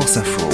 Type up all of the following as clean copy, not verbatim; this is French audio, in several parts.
France Info.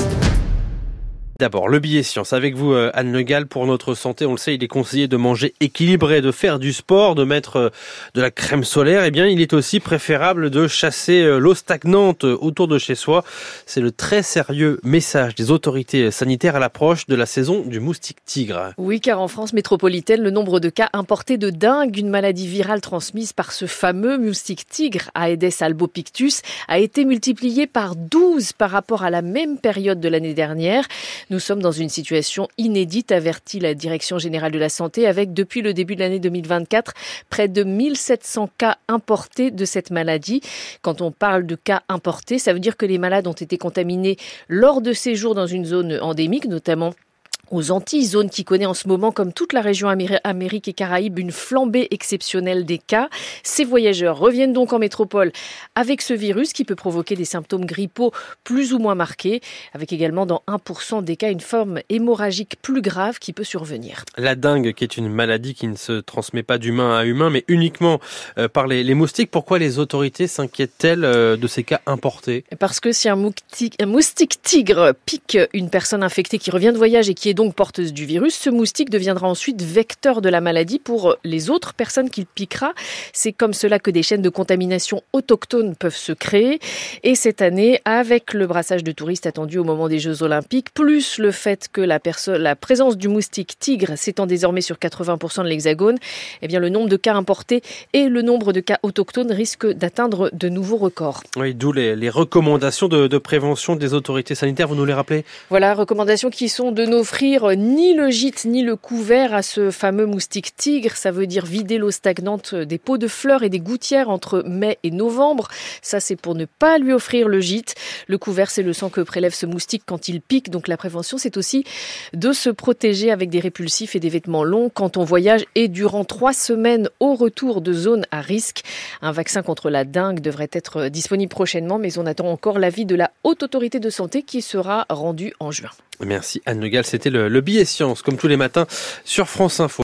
D'abord, le billet science. Avec vous, Anne Le Gall, pour notre santé, on le sait, il est conseillé de manger équilibré, de faire du sport, de mettre de la crème solaire. Eh bien, il est aussi préférable de chasser l'eau stagnante autour de chez soi. C'est le très sérieux message des autorités sanitaires à l'approche de la saison du moustique tigre. Oui, car en France métropolitaine, le nombre de cas importés de dengue, une maladie virale transmise par ce fameux moustique tigre, Aedes albopictus, a été multiplié par 12 par rapport à la même période de l'année dernière. Nous sommes dans une situation inédite, avertit la Direction générale de la santé, avec depuis le début de l'année 2024, près de 1700 cas importés de cette maladie. Quand on parle de cas importés, ça veut dire que les malades ont été contaminés lors de séjours dans une zone endémique, notamment aux Antilles, zone qui connaît en ce moment, comme toute la région Amérique et Caraïbes, une flambée exceptionnelle des cas. Ces voyageurs reviennent donc en métropole avec ce virus qui peut provoquer des symptômes grippaux plus ou moins marqués, avec également dans 1% des cas une forme hémorragique plus grave qui peut survenir. La dengue, qui est une maladie qui ne se transmet pas d'humain à humain, mais uniquement par les moustiques. Pourquoi les autorités s'inquiètent-elles de ces cas importés ? Parce que si un moustique tigre pique une personne infectée qui revient de voyage et qui est donc porteuse du virus, ce moustique deviendra ensuite vecteur de la maladie pour les autres personnes qu'il piquera. C'est comme cela que des chaînes de contamination autochtones peuvent se créer. Et cette année, avec le brassage de touristes attendu au moment des Jeux Olympiques, plus le fait que la présence du moustique tigre s'étend désormais sur 80% de l'Hexagone, eh bien le nombre de cas importés et le nombre de cas autochtones risquent d'atteindre de nouveaux records. Oui, d'où les recommandations de prévention des autorités sanitaires. Vous nous les rappelez ? Voilà, recommandations qui sont de n'offrir ni le gîte ni le couvert à ce fameux moustique tigre. Ça veut dire vider l'eau stagnante des pots de fleurs et des gouttières entre mai et novembre. Ça, c'est pour ne pas lui offrir le gîte. Le couvert, c'est le sang que prélève ce moustique quand il pique. Donc la prévention, c'est aussi de se protéger avec des répulsifs et des vêtements longs quand on voyage et durant 3 semaines au retour de zones à risque. Un vaccin contre la dengue devrait être disponible prochainement, mais on attend encore l'avis de la Haute Autorité de Santé qui sera rendu en juin. Merci Anne Le Gall, c'était le billet science, comme tous les matins sur France Info.